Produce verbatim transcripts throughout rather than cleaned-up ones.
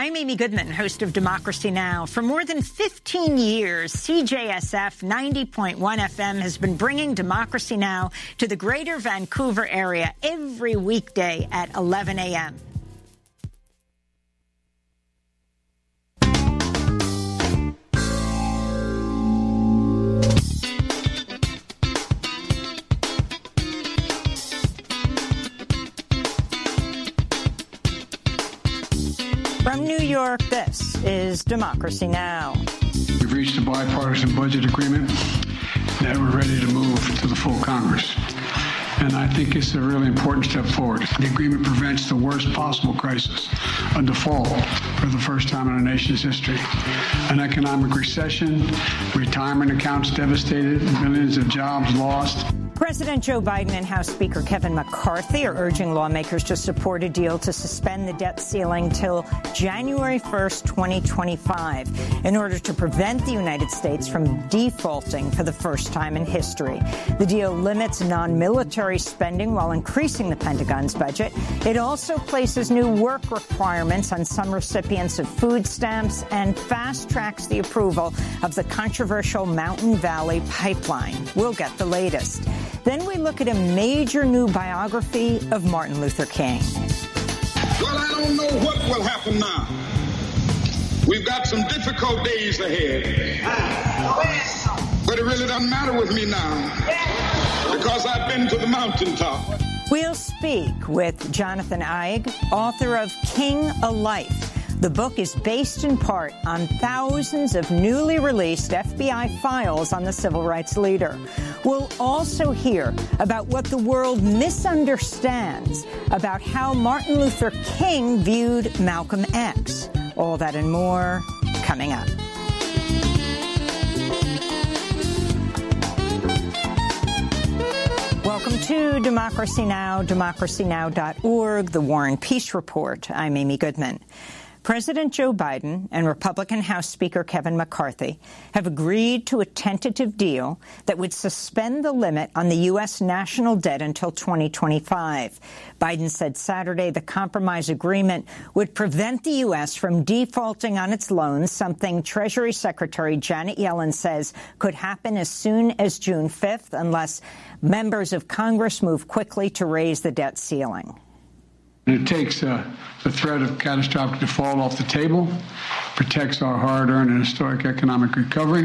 I'm Amy Goodman, host of Democracy Now! For more than fifteen years, C J S F ninety point one F M has been bringing Democracy Now! To the greater Vancouver area every weekday at eleven a m From New York, this is Democracy Now! We've reached a bipartisan budget agreement that we're ready to move to the full Congress. And I think it's a really important step forward. The agreement prevents the worst possible crisis, a default for the first time in our nation's history. An economic recession, retirement accounts devastated, millions of jobs lost. President Joe Biden and House Speaker Kevin McCarthy are urging lawmakers to support a deal to suspend the debt ceiling till January first, twenty twenty-five, in order to prevent the United States from defaulting for the first time in history. The deal limits non-military spending while increasing the Pentagon's budget. It also places new work requirements on some recipients of food stamps and fast-tracks the approval of the controversial Mountain Valley Pipeline. We'll get the latest. Then we look at a major new biography of Martin Luther King. Well, I don't know what will happen now. We've got some difficult days ahead. But it really doesn't matter with me now because I've been to the mountaintop. We'll speak with Jonathan Eig, author of King a Life. The book is based in part on thousands of newly released F B I files on the civil rights leader. We'll also hear about what the world misunderstands about how Martin Luther King viewed Malcolm X. All that and more coming up. Welcome to Democracy Now!, democracy now dot org, the War and Peace Report. I'm Amy Goodman. President Joe Biden and Republican House Speaker Kevin McCarthy have agreed to a tentative deal that would suspend the limit on the U S national debt until twenty twenty-five. Biden said Saturday the compromise agreement would prevent the U S from defaulting on its loans, something Treasury Secretary Janet Yellen says could happen as soon as June fifth unless members of Congress move quickly to raise the debt ceiling. It takes uh, the threat of catastrophic default off the table, protects our hard-earned and historic economic recovery,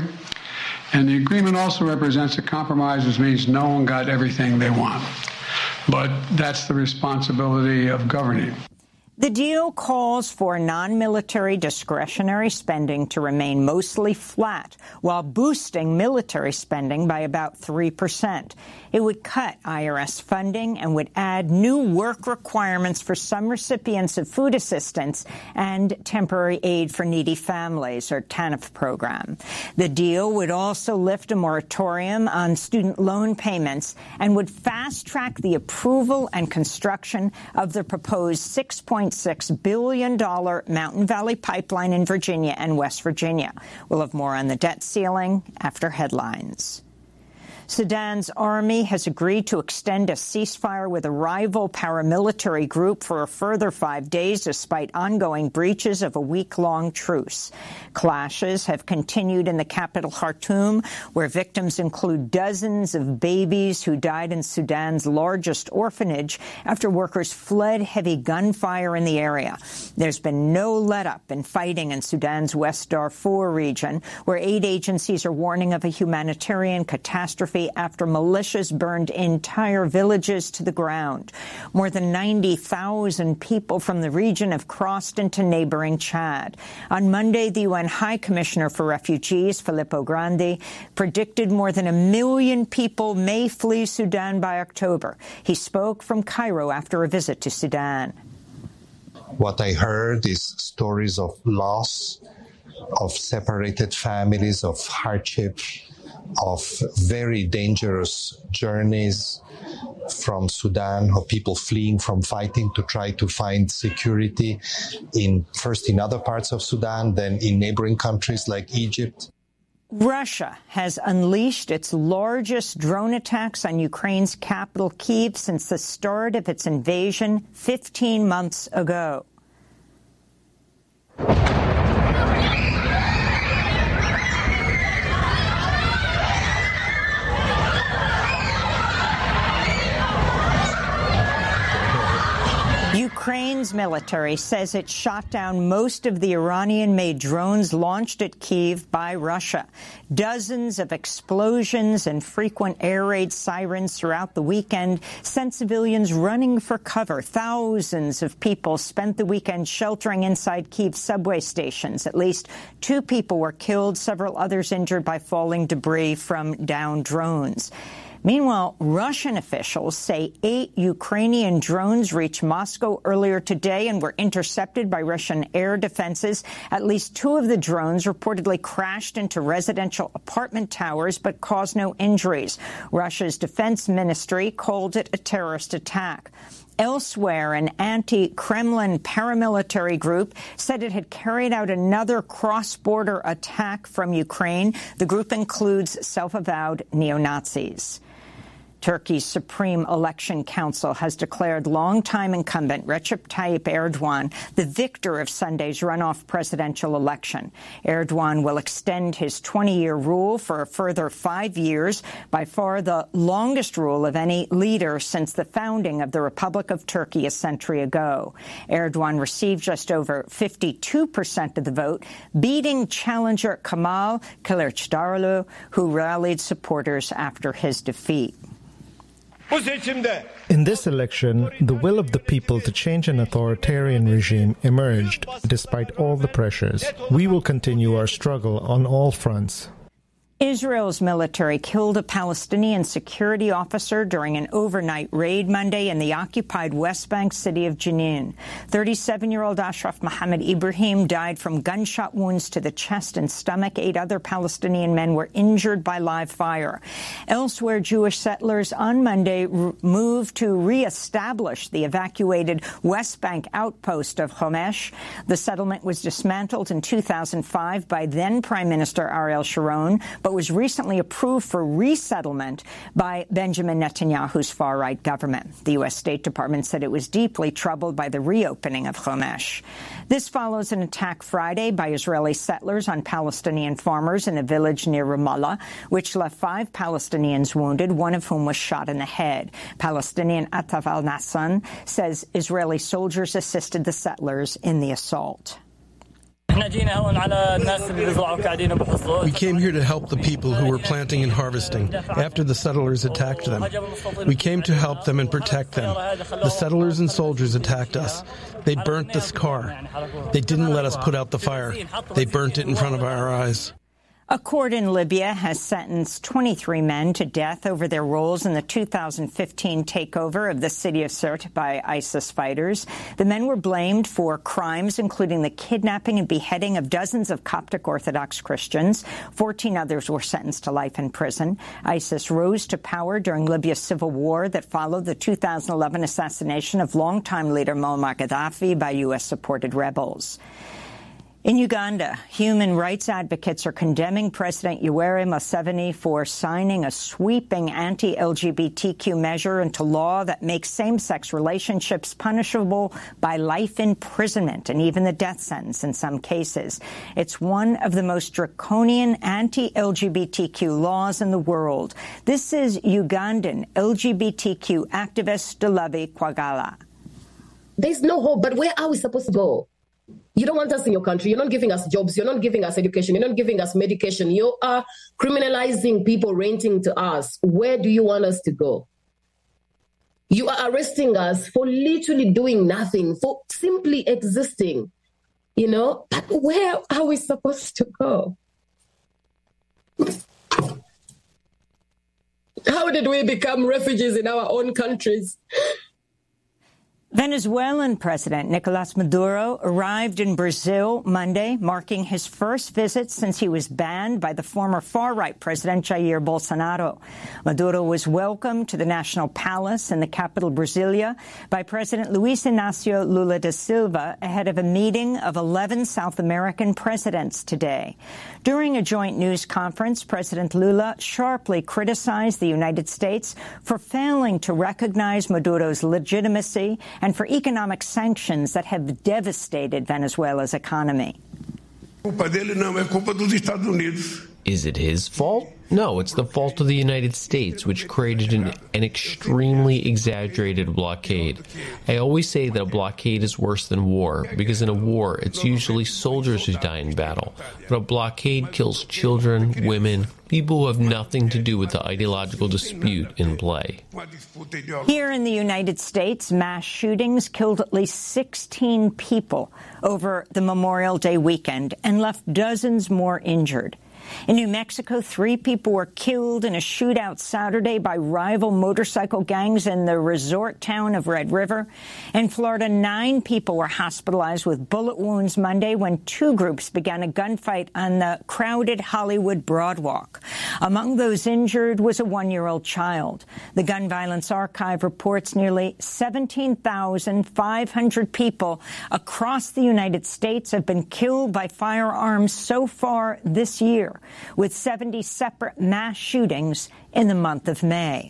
and the agreement also represents a compromise, which means no one got everything they want. But that's the responsibility of governing. The deal calls for non-military discretionary spending to remain mostly flat, while boosting military spending by about three percent. It would cut I R S funding and would add new work requirements for some recipients of food assistance and temporary aid for needy families, or TANF program. The deal would also lift a moratorium on student loan payments and would fast-track the approval and construction of the proposed six point six billion dollars Mountain Valley Pipeline in Virginia and West Virginia. We'll have more on the debt ceiling after headlines. Sudan's army has agreed to extend a ceasefire with a rival paramilitary group for a further five days, despite ongoing breaches of a week-long truce. Clashes have continued in the capital, Khartoum, where victims include dozens of babies who died in Sudan's largest orphanage after workers fled heavy gunfire in the area. There's been no let-up in fighting in Sudan's West Darfur region, where aid agencies are warning of a humanitarian catastrophe after militias burned entire villages to the ground. More than ninety thousand people from the region have crossed into neighboring Chad. On Monday, the U N High Commissioner for Refugees, Filippo Grandi, predicted more than a million people may flee Sudan by October. He spoke from Cairo after a visit to Sudan. What I heard is stories of loss, of separated families, of hardship, of very dangerous journeys from Sudan, of people fleeing from fighting to try to find security in first in other parts of Sudan, then in neighboring countries like Egypt. Russia has unleashed its largest drone attacks on Ukraine's capital, Kyiv, since the start of its invasion fifteen months ago. military says it shot down most of the Iranian-made drones launched at Kyiv by Russia. Dozens of explosions and frequent air raid sirens throughout the weekend sent civilians running for cover. Thousands of people spent the weekend sheltering inside Kyiv subway stations. At least two people were killed, several others injured by falling debris from downed drones. Meanwhile, Russian officials say eight Ukrainian drones reached Moscow earlier today and were intercepted by Russian air defenses. At least two of the drones reportedly crashed into residential apartment towers but caused no injuries. Russia's defense ministry called it a terrorist attack. Elsewhere, an anti-Kremlin paramilitary group said it had carried out another cross-border attack from Ukraine. The group includes self-avowed neo-Nazis. Turkey's Supreme Election Council has declared longtime incumbent Recep Tayyip Erdogan the victor of Sunday's runoff presidential election. Erdogan will extend his twenty-year rule for a further five years, by far the longest rule of any leader since the founding of the Republic of Turkey a century ago. Erdogan received just over fifty-two percent of the vote, beating challenger Kemal Kılıçdaroğlu, who rallied supporters after his defeat. In this election, the will of the people to change an authoritarian regime emerged, despite all the pressures. We will continue our struggle on all fronts. Israel's military killed a Palestinian security officer during an overnight raid Monday in the occupied West Bank city of Jenin. thirty-seven-year-old Ashraf Mohammed Ibrahim died from gunshot wounds to the chest and stomach. Eight other Palestinian men were injured by live fire. Elsewhere, Jewish settlers on Monday moved to reestablish the evacuated West Bank outpost of Homesh. The settlement was dismantled in two thousand five by then Prime Minister Ariel Sharon, but was recently approved for resettlement by Benjamin Netanyahu's far-right government. The U S State Department said it was deeply troubled by the reopening of Homesh. This follows an attack Friday by Israeli settlers on Palestinian farmers in a village near Ramallah, which left five Palestinians wounded, one of whom was shot in the head. Palestinian Ataf al-Nassan says Israeli soldiers assisted the settlers in the assault. We came here to help the people who were planting and harvesting after the settlers attacked them. We came to help them and protect them. The settlers and soldiers attacked us. They burnt this car. They didn't let us put out the fire. They burnt it in front of our eyes. A court in Libya has sentenced twenty-three men to death over their roles in the two thousand fifteen takeover of the city of Sirte by ISIS fighters. The men were blamed for crimes including the kidnapping and beheading of dozens of Coptic Orthodox Christians. Fourteen others were sentenced to life in prison. ISIS rose to power during Libya's civil war that followed the two thousand eleven assassination of longtime leader Muammar Gaddafi by U S-supported rebels. In Uganda, human rights advocates are condemning President Yoweri Museveni for signing a sweeping anti-L G B T Q measure into law that makes same-sex relationships punishable by life imprisonment and even the death sentence in some cases. It's one of the most draconian anti-L G B T Q laws in the world. This is Ugandan L G B T Q activist Dulabi Kwagala. There's no hope, but where are we supposed to go? You don't want us in your country. You're not giving us jobs. You're not giving us education. You're not giving us medication. You are criminalizing people renting to us. Where do you want us to go? You are arresting us for literally doing nothing, for simply existing, you know? But where are we supposed to go? How did we become refugees in our own countries? Venezuelan President Nicolas Maduro arrived in Brazil Monday, marking his first visit since he was banned by the former far-right President Jair Bolsonaro. Maduro was welcomed to the National Palace in the capital Brasilia by President Luiz Inácio Lula da Silva ahead of a meeting of eleven South American presidents today. During a joint news conference, President Lula sharply criticized the United States for failing to recognize Maduro's legitimacy and for economic sanctions that have devastated Venezuela's economy. Is it his fault? No, it's the fault of the United States, which created an, an extremely exaggerated blockade. I always say that a blockade is worse than war, because in a war, it's usually soldiers who die in battle. But a blockade kills children, women, people who have nothing to do with the ideological dispute in play. Here in the United States, mass shootings killed at least sixteen people over the Memorial Day weekend and left dozens more injured. In New Mexico, three people were killed in a shootout Saturday by rival motorcycle gangs in the resort town of Red River. In Florida, nine people were hospitalized with bullet wounds Monday when two groups began a gunfight on the crowded Hollywood Broadwalk. Among those injured was a one-year-old child. The Gun Violence Archive reports nearly seventeen thousand five hundred people across the United States have been killed by firearms so far this year, with seventy separate mass shootings in the month of May.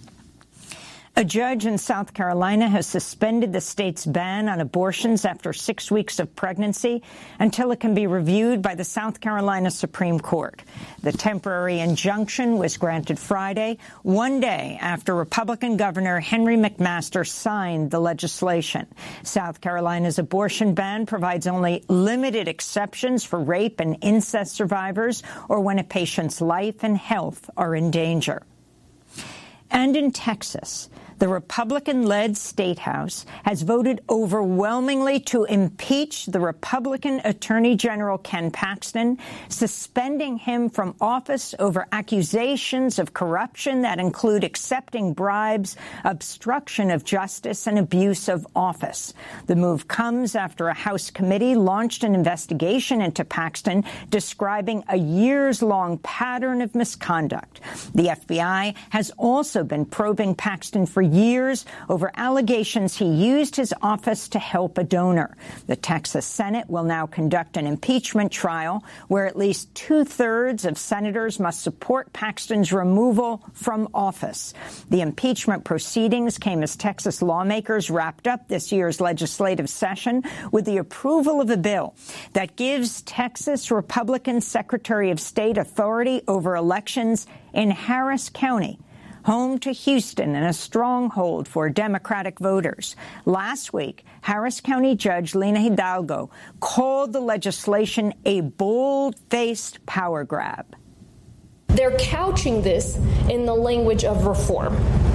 A judge in South Carolina has suspended the state's ban on abortions after six weeks of pregnancy until it can be reviewed by the South Carolina Supreme Court. The temporary injunction was granted Friday, one day after Republican Governor Henry McMaster signed the legislation. South Carolina's abortion ban provides only limited exceptions for rape and incest survivors or when a patient's life and health are in danger. And in Texas, the Republican-led State House has voted overwhelmingly to impeach the Republican Attorney General Ken Paxton, suspending him from office over accusations of corruption that include accepting bribes, obstruction of justice, and abuse of office. The move comes after a House committee launched an investigation into Paxton, describing a years-long pattern of misconduct. The F B I has also been probing Paxton for years over allegations he used his office to help a donor. The Texas Senate will now conduct an impeachment trial where at least two-thirds of senators must support Paxton's removal from office. The impeachment proceedings came as Texas lawmakers wrapped up this year's legislative session with the approval of a bill that gives Texas Republican Secretary of State authority over elections in Harris County, home to Houston and a stronghold for Democratic voters. Last week, Harris County Judge Lina Hidalgo called the legislation a bold-faced power grab. They're couching this in the language of reform,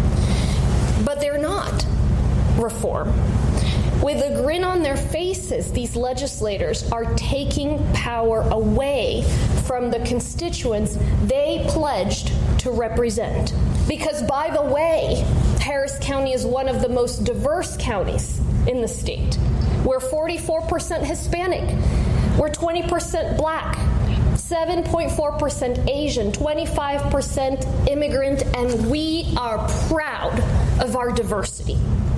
but they're not reform. With a grin on their faces, these legislators are taking power away from the constituents they pledged to represent. Because, by the way, Harris County is one of the most diverse counties in the state. We're forty-four percent Hispanic. We're twenty percent Black, seven point four percent Asian, twenty-five percent immigrant, and we are proud of our diversity.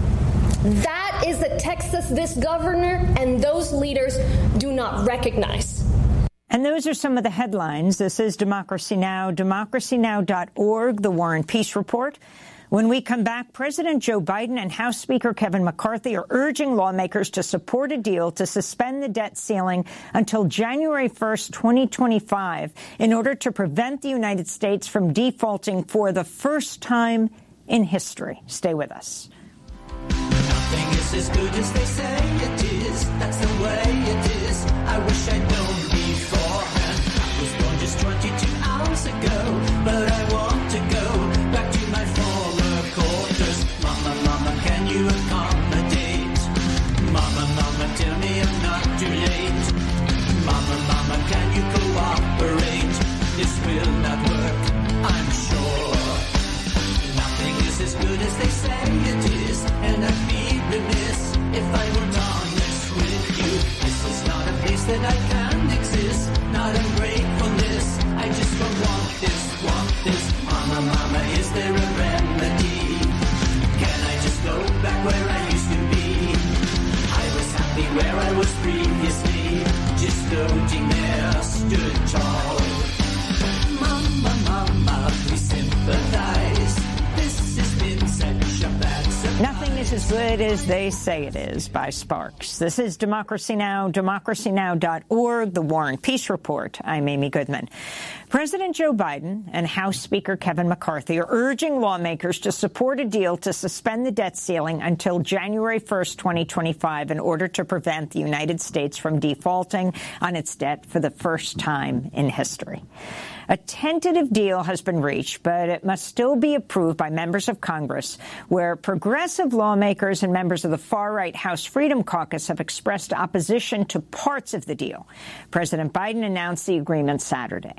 That is a Texas this governor and those leaders do not recognize. And those are some of the headlines. This is Democracy Now!, democracy now dot org, the War and Peace Report. When we come back, President Joe Biden and House Speaker Kevin McCarthy are urging lawmakers to support a deal to suspend the debt ceiling until January first, twenty twenty-five, in order to prevent the United States from defaulting for the first time in history. Stay with us. Nothing is as good as they say it is. That's the way it is. I wish I'd known beforehand. I was born just twenty-two hours ago, but I want to go back to my former quarters. Mama, mama, can you accommodate? Mama, mama, tell me I'm not too late. Mama, mama, can you cooperate? This will not work, I'm sure. Nothing is as good as they say it is, and I'd be remiss if I weren't honest with you. This is not a place that I can exist, not ungratefulness. I just don't want this, want this. Mama, mama, is there a remedy? Can I just go back where I used to be? I was happy where I was previously, just floating there, stood tall. Mama, mama, please sympathize. This has been such a bad surprise. Nothing is as good it as they say it is by Sparks. This is Democracy Now!, democracy now dot org, the War and Peace Report. I'm Amy Goodman. President Joe Biden and House Speaker Kevin McCarthy are urging lawmakers to support a deal to suspend the debt ceiling until January first, twenty twenty-five, in order to prevent the United States from defaulting on its debt for the first time in history. A tentative deal has been reached, but it must still be approved by members of Congress, where progressive lawmakers and members of the far-right House Freedom Caucus have expressed opposition to parts of the deal. President Biden announced the agreement Saturday.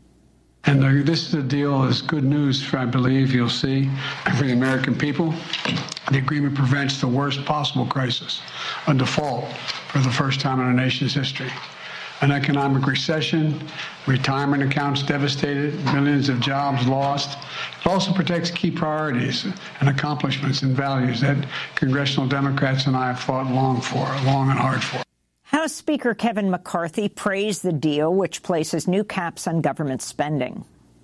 And uh, this is a deal is good news, for, I believe you'll see, for the American people. The agreement prevents the worst possible crisis, a default for the first time in our nation's history. An economic recession, retirement accounts devastated, millions of jobs lost. It also protects key priorities and accomplishments and values that congressional Democrats and I have fought long for, long and hard for. House Speaker Kevin McCarthy praised the deal, which places new caps on government spending.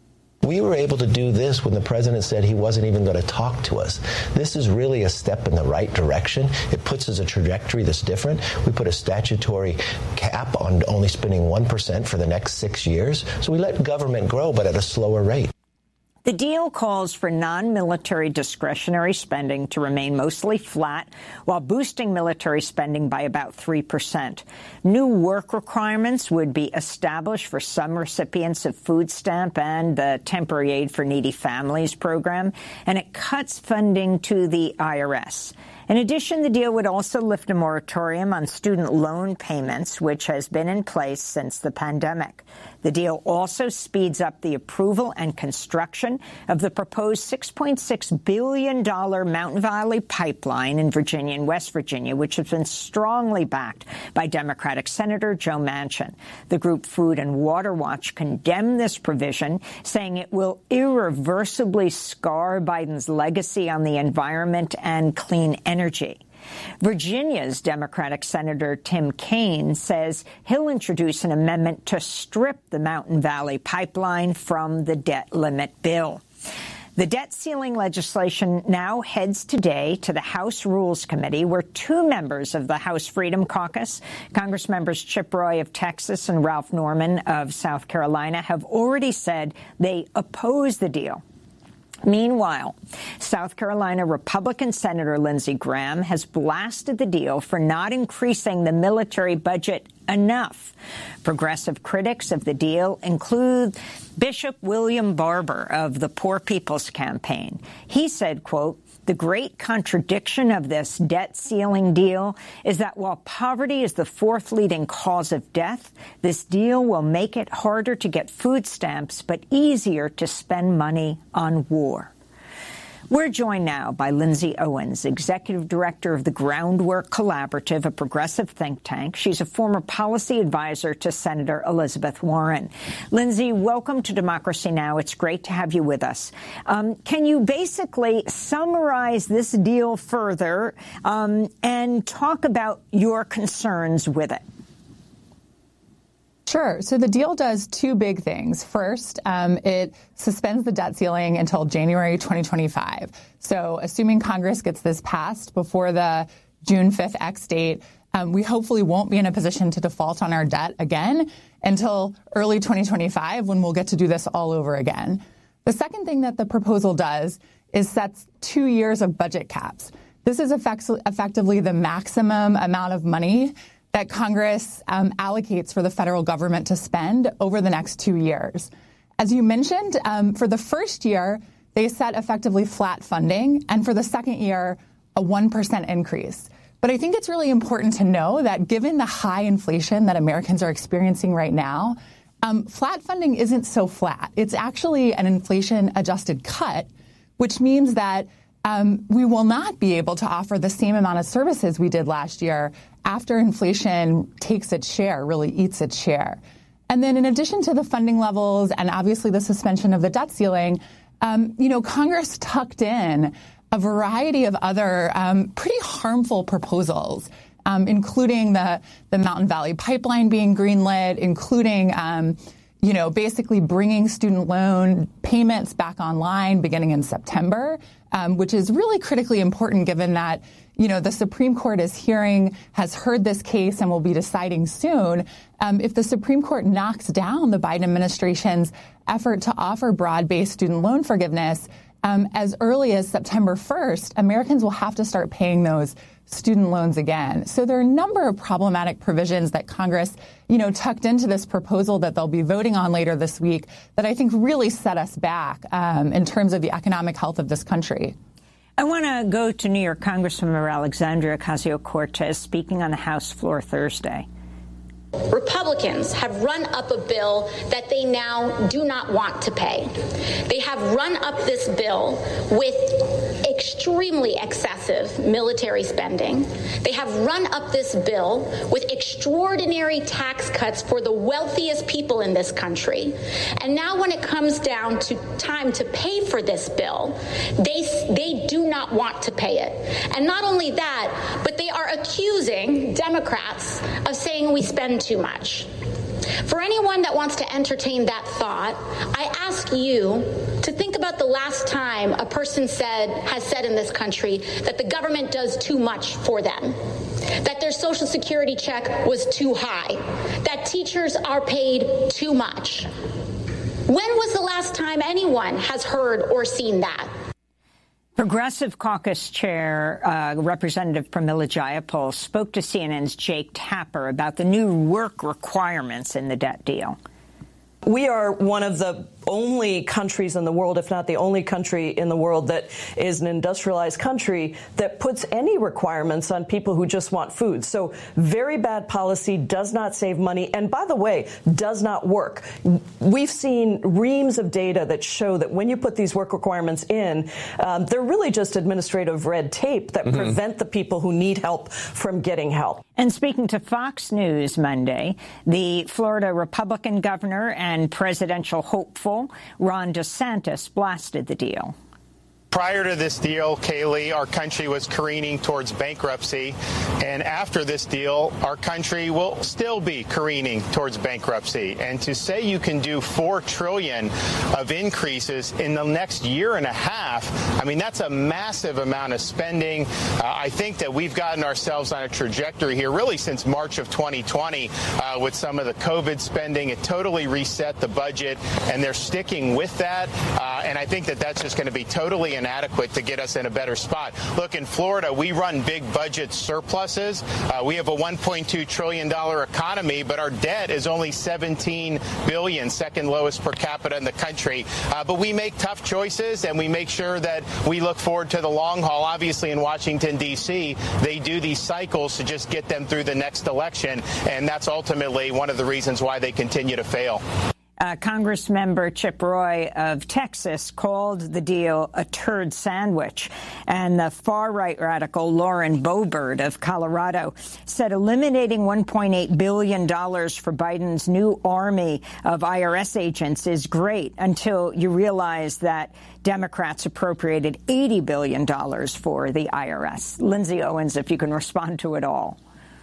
We were able to do this when the president said he wasn't even going to talk to us. This is really a step in the right direction. It puts us a trajectory that's different. We put a statutory cap on only spending one percent for the next six years. So we let government grow, but at a slower rate. The deal calls for non-military discretionary spending to remain mostly flat, while boosting military spending by about three percent. New work requirements would be established for some recipients of food stamp and the Temporary Aid for Needy Families program, and it cuts funding to the I R S. In addition, the deal would also lift a moratorium on student loan payments, which has been in place since the pandemic. The deal also speeds up the approval and construction of the proposed six point six billion dollars Mountain Valley Pipeline in Virginia and West Virginia, which has been strongly backed by Democratic Senator Joe Manchin. The group Food and Water Watch condemned this provision, saying it will irreversibly scar Biden's legacy on the environment and clean energy. Virginia's Democratic Senator Tim Kaine says he'll introduce an amendment to strip the Mountain Valley Pipeline from the debt limit bill. The debt ceiling legislation now heads today to the House Rules Committee, where two members of the House Freedom Caucus, Congressmembers Chip Roy of Texas and Ralph Norman of South Carolina, have already said they oppose the deal. Meanwhile, South Carolina Republican Senator Lindsey Graham has blasted the deal for not increasing the military budget enough. Progressive critics of the deal include Bishop William Barber of the Poor People's Campaign. He said, quote, "The great contradiction of this debt ceiling deal is that while poverty is the fourth leading cause of death, this deal will make it harder to get food stamps, but easier to spend money on war." We're joined now by Lindsay Owens, Executive Director of the Groundwork Collaborative, a progressive think tank. She's a former policy advisor to Senator Elizabeth Warren. Lindsay, welcome to Democracy Now! It's great to have you with us. Um, can you basically summarize this deal further um, and talk about your concerns with it? Sure. So the deal does two big things. First, um, it suspends the debt ceiling until January twenty twenty-five. So assuming Congress gets this passed before the June fifth X date, um, we hopefully won't be in a position to default on our debt again until early twenty twenty-five, when we'll get to do this all over again. The second thing that the proposal does is sets two years of budget caps. This is effect- effectively the maximum amount of money that Congress um, allocates for the federal government to spend over the next two years. As you mentioned, um, for the first year, they set effectively flat funding, and for the second year, a one percent increase. But I think it's really important to know that given the high inflation that Americans are experiencing right now, um, flat funding isn't so flat. It's actually an inflation-adjusted cut, which means that um, we will not be able to offer the same amount of services we did last year after inflation takes its share, really eats its share. And then in addition to the funding levels and obviously the suspension of the debt ceiling, um, you know, Congress tucked in a variety of other um, pretty harmful proposals, um, including the, the Mountain Valley Pipeline being greenlit, including, um, you know, basically bringing student loan payments back online beginning in September, um, which is really critically important given that, you know, the Supreme Court is hearing, has heard this case and will be deciding soon. Um, if the Supreme Court knocks down the Biden administration's effort to offer broad-based student loan forgiveness, um, as early as September first, Americans will have to start paying those student loans again. So there are a number of problematic provisions that Congress, you know, tucked into this proposal that they'll be voting on later this week that I think really set us back um, in terms of the economic health of this country. I want to go to New York Congresswoman Alexandria Ocasio-Cortez speaking on the House floor Thursday. Republicans have run up a bill that they now do not want to pay. They have run up this bill with extremely excessive military spending. They have run up this bill with extraordinary tax cuts for the wealthiest people in this country. And now when it comes down to time to pay for this bill, they, they do not want to pay it. And not only that, but they are accusing Democrats of saying we spend too much. For anyone that wants to entertain that thought, I ask you to think about the last time a person said, has said in this country that the government does too much for them, that their Social Security check was too high, that teachers are paid too much. When was the last time anyone has heard or seen that? Progressive Caucus Chair, uh, Representative Pramila Jayapal, spoke to C N N's Jake Tapper about the new work requirements in the debt deal. We are one of the only countries in the world, if not the only country in the world, that is an industrialized country that puts any requirements on people who just want food. So very bad policy, does not save money, and by the way, does not work. We've seen reams of data that show that when you put these work requirements in, um, they're really just administrative red tape that mm-hmm. prevent the people who need help from getting help. And speaking to Fox News Monday, the Florida Republican governor and presidential hopeful Ron DeSantis blasted the deal. Prior to this deal, Kaylee, our country was careening towards bankruptcy. And after this deal, our country will still be careening towards bankruptcy. And to say you can do four trillion dollars of increases in the next year and a half, I mean, that's a massive amount of spending. Uh, I think that we've gotten ourselves on a trajectory here really since March of twenty twenty uh, with some of the COVID spending. It totally reset the budget, and they're sticking with that. Uh, and I think that that's just going to be totally inadequate to get us in a better spot. Look, in Florida, we run big budget surpluses. Uh, we have a one point two trillion dollars economy, but our debt is only seventeen billion dollars, second lowest per capita in the country. Uh, but we make tough choices, and we make sure that we look forward to the long haul. Obviously, in Washington, D C, they do these cycles to just get them through the next election, and that's ultimately one of the reasons why they continue to fail. Uh, Congressmember Chip Roy of Texas called the deal a turd sandwich. And the far-right radical Lauren Boebert of Colorado said eliminating one point eight billion dollars for Biden's new army of I R S agents is great until you realize that Democrats appropriated eighty billion dollars for the I R S. Lindsay Owens, if you can respond to it all.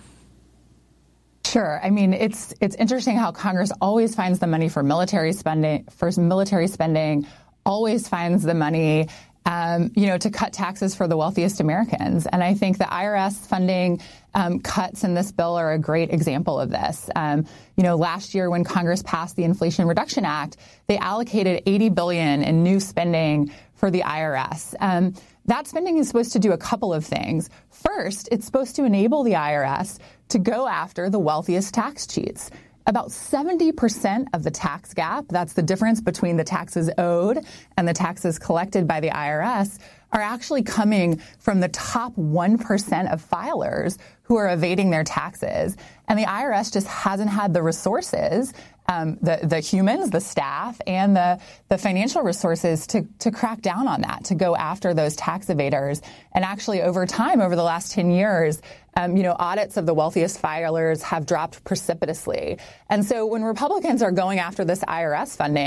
Sure. I mean, it's it's interesting how Congress always finds the money for military spending, for military spending, always finds the money, um, you know, to cut taxes for the wealthiest Americans. And I think the I R S funding um, cuts in this bill are a great example of this. Um, you know, last year when Congress passed the Inflation Reduction Act, they allocated eighty billion dollars in new spending for the I R S. Um, that spending is supposed to do a couple of things. First, it's supposed to enable the I R S to go after the wealthiest tax cheats. About seventy percent of the tax gap, that's the difference between the taxes owed and the taxes collected by the I R S, are actually coming from the top one percent of filers who are evading their taxes. And the I R S just hasn't had the resources, um, the, the humans, the staff, and the, the financial resources to, to crack down on that, to go after those tax evaders. And actually, over time, over the last ten years, um, you know, audits of the wealthiest filers have dropped precipitously. And so when Republicans are going after this I R S funding,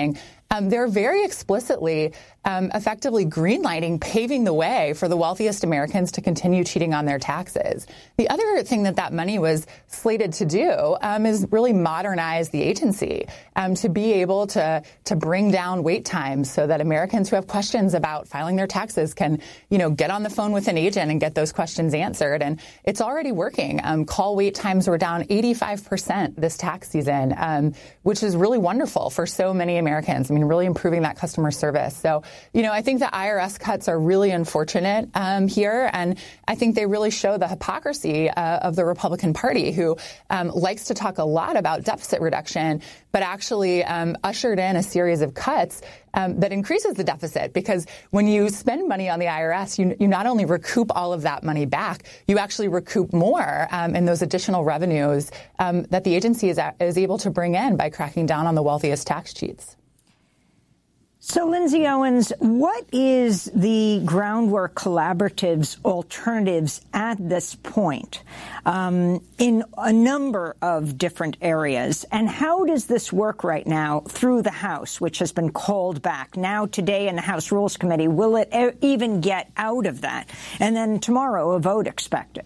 um, they're very explicitly um, effectively greenlighting, paving the way for the wealthiest Americans to continue cheating on their taxes. The other thing that that money was slated to do um, is really modernize the agency um, to be able to to bring down wait times so that Americans who have questions about filing their taxes can, you know, get on the phone with an agent and get those questions answered. And it's already working. Um, call wait times were down eighty-five percent this tax season, um, which is really wonderful for so many Americans. I mean, really improving that customer service. So, you know, I think the I R S cuts are really unfortunate um, here. And I think they really show the hypocrisy uh, of the Republican Party, who um, likes to talk a lot about deficit reduction, but actually um, ushered in a series of cuts um, that increases the deficit. Because when you spend money on the I R S, you, you not only recoup all of that money back, you actually recoup more um, in those additional revenues um, that the agency is, is able to bring in by cracking down on the wealthiest tax cheats. So, Lindsay Owens, what is the Groundwork Collaborative's alternatives at this point um, in a number of different areas? And how does this work right now through the House, which has been called back? Now, today in the House Rules Committee, will it e- even get out of that? And then tomorrow, a vote expected.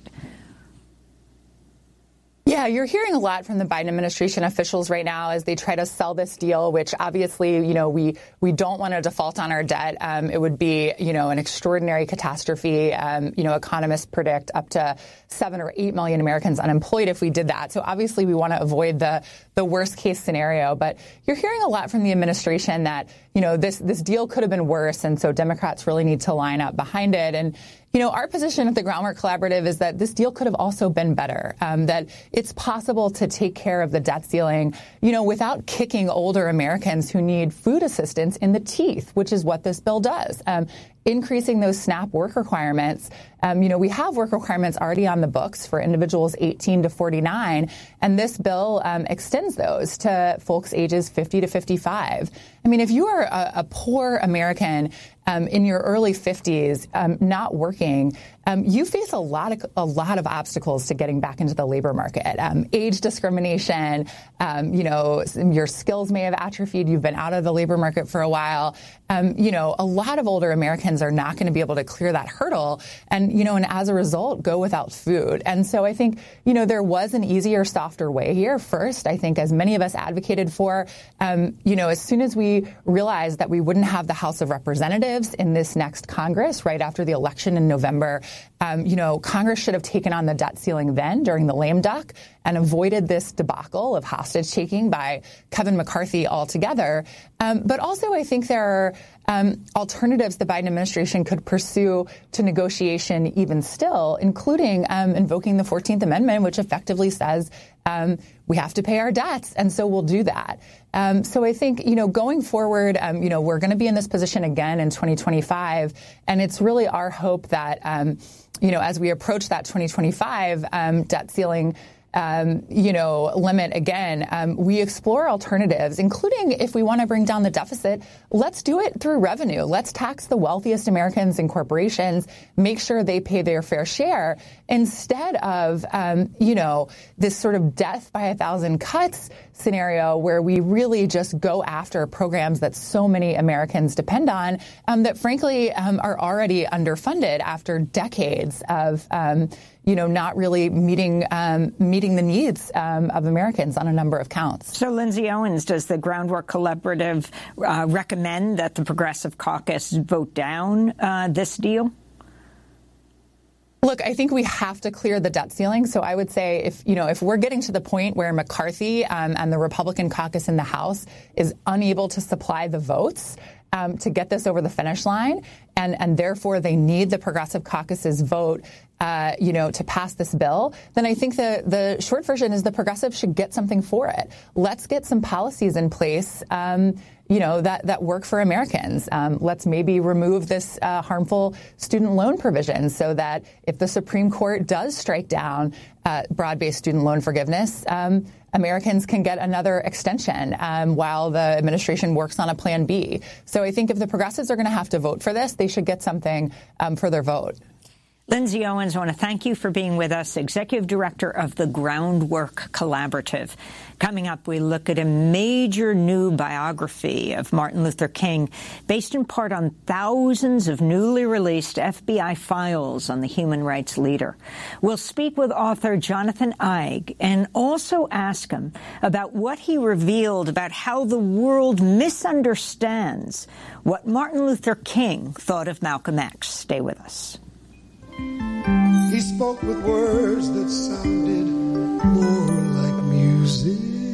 Yeah, you're hearing a lot from the Biden administration officials right now as they try to sell this deal, which obviously, you know, we we don't want to default on our debt. Um, it would be, you know, an extraordinary catastrophe. Um, you know, economists predict up to seven or eight million Americans unemployed if we did that. So obviously we want to avoid the the worst case scenario. But you're hearing a lot from the administration that, you know, this this deal could have been worse. And so Democrats really need to line up behind it. And you know, our position at the Groundwork Collaborative is that this deal could have also been better, um, that it's possible to take care of the debt ceiling, you know, without kicking older Americans who need food assistance in the teeth, which is what this bill does. Um, increasing those SNAP work requirements. Um, you know, we have work requirements already on the books for individuals eighteen to forty-nine, and this bill um, extends those to folks ages fifty to fifty-five. I mean, if you are a, a poor American um, in your early fifties, um, not working, um, you face a lot of a lot of obstacles to getting back into the labor market. Um, age discrimination, um, you know, your skills may have atrophied. You've been out of the labor market for a while. Um, you know, a lot of older Americans are not going to be able to clear that hurdle, and you know, and as a result, go without food. And so I think, you know, there was an easier, softer way here. First, I think, as many of us advocated for, um, you know, as soon as we realized that we wouldn't have the House of Representatives in this next Congress right after the election in November, um, you know, Congress should have taken on the debt ceiling then during the lame duck and avoided this debacle of hostage taking by Kevin McCarthy altogether. Um, but also, I think there are um, alternatives the Biden administration could pursue to negotiation even still, including um, invoking the fourteenth Amendment, which effectively says um, we have to pay our debts. And so we'll do that. Um, so I think, you know, going forward, um, you know, we're going to be in this position again in twenty twenty-five. And it's really our hope that, um, you know, as we approach that twenty twenty-five um, debt ceiling Um, you know, limit again, um, we explore alternatives, including if we want to bring down the deficit, let's do it through revenue. Let's tax the wealthiest Americans and corporations, make sure they pay their fair share instead of, um, you know, this sort of death by a thousand cuts scenario where we really just go after programs that so many Americans depend on, um, that frankly um, are already underfunded after decades of, um, you know, not really meeting um, meeting the needs um, of Americans on a number of counts. So, Lindsay Owens, does the Groundwork Collaborative uh, recommend that the Progressive Caucus vote down uh, this deal? Look, I think we have to clear the debt ceiling. So I would say if, you know, if we're getting to the point where McCarthy um, and the Republican caucus in the House is unable to supply the votes um, to get this over the finish line, and, and therefore they need the Progressive Caucus's vote, uh, you know, to pass this bill, then I think the, the short version is the Progressives should get something for it. Let's get some policies in place, um, you know, that, that work for Americans. Um, let's maybe remove this uh, harmful student loan provision so that if the Supreme Court does strike down uh, broad-based student loan forgiveness, um, Americans can get another extension um, while the administration works on a plan B. So I think if the progressives are going to have to vote for this, they should get something um, for their vote. Lindsay Owens, I want to thank you for being with us, Executive Director of the Groundwork Collaborative. Coming up, we look at a major new biography of Martin Luther King, based in part on thousands of newly released F B I files on the human rights leader. We'll speak with author Jonathan Eig and also ask him about what he revealed about how the world misunderstands what Martin Luther King thought of Malcolm X. Stay with us. He spoke with words that sounded more like music